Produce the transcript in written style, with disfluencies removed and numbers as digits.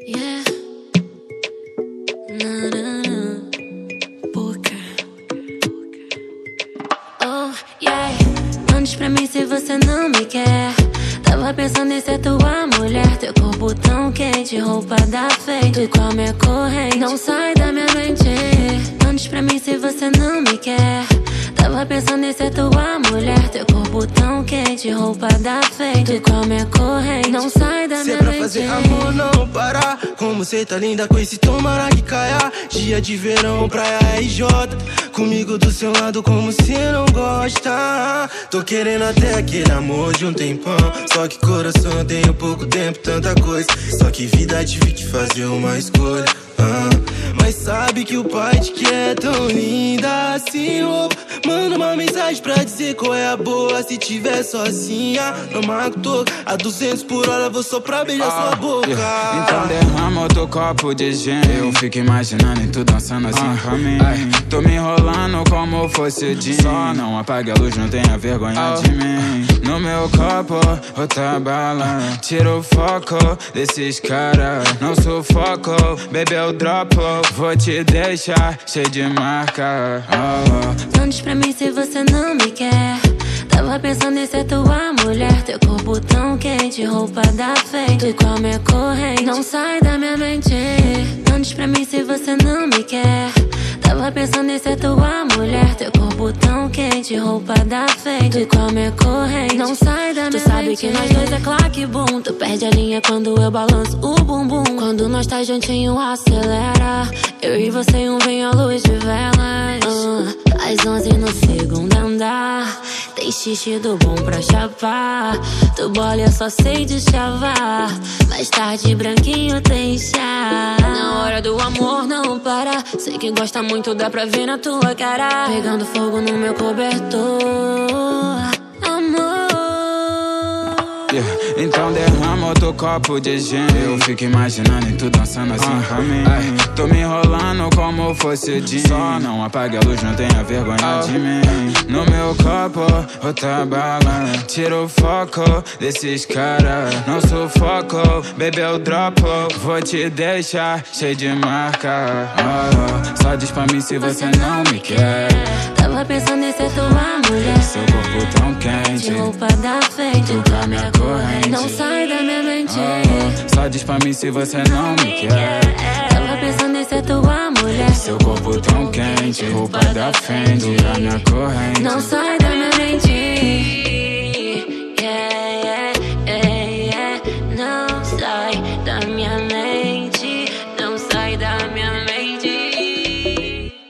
Yeah. Na, na, na. Por quê? Oh, yeah. Antes pra mim se você não me quer. Tava pensando em ser tua mulher. Teu corpo tão quente, roupa da feita. Tu come a corrente, não sai da minha mente. Antes pra mim se você não me quer. Tava pensando em ser tua mulher. Teu corpo tão quente, roupa da feita. Tu come a corrente, não sai da minha mente. Se é pra fazer amor, não parar. Como cê tá linda com esse tomara que caia. Dia de verão, praia RJ. Comigo do seu lado como cê não gosta. Tô querendo até aquele amor de um tempão. Só que coração tem pouco tempo, tanta coisa. Só que vida tive que fazer uma escolha. Mas sabe que o pai te quer tão linda assim, oh. Manda uma mensagem pra dizer qual é a boa. Se tiver sozinha, não marco toco. A 200 por hora vou só pra beijar sua boca. Então derrama outro copo de gin. Eu fico imaginando e tu dançando assim pra mim. Tô me enrolando como fosse jean. Só não apague a luz, não tenha vergonha de mim. No meu copo, outra bala. Tira o foco desses caras. Não sufoco, baby eu dropo. Vou te deixar cheio de marca. Antes pra mim se você não me quer. Tava pensando em ser tua mulher. Teu corpo tão quente, roupa da feita. Tu come a corrente, não sai da minha mente. Antes pra mim se você não me quer. Tava pensando em ser tua mulher. Teu corpo tão quente, roupa da feita. Tu come a corrente, não sai da minha mente. Tu sabe que nós dois é claque boom. Tu perde a linha quando eu balanço o bumbum. Quando nós tá juntinho acelera. Eu e você em um vinho à luz de velas. Às 11 no segundo andar. Tem xixi do bom pra chapar. Tu bola eu só sei de chavar. Mais tarde branquinho tem chá. Na hora do amor não para. Sei que gosta muito, dá pra ver na tua cara. Pegando fogo no meu cobertor. Amor. Então derrama outro copo de gin. Eu fico imaginando e tu dançando assim pra mim. Tô me enrolando como fosse jean. Só não apague a luz, não tenha vergonha de mim. No meu copo, outra bala. Tira o foco desses caras. Não sufoco, baby eu dropo. Vou te deixar cheio de marca. Só diz pra mim se você não me quer. Tava pensando em ser tua mulher. Seu corpo tão quente, de roupa da feita. Tu come a corrente, não sai da minha mente. Só diz pra mim se você não me quer. Tava pensando em ser tua mulher. Seu corpo tão quente, roupa da Fendi, a minha corrente, não sai da minha mente.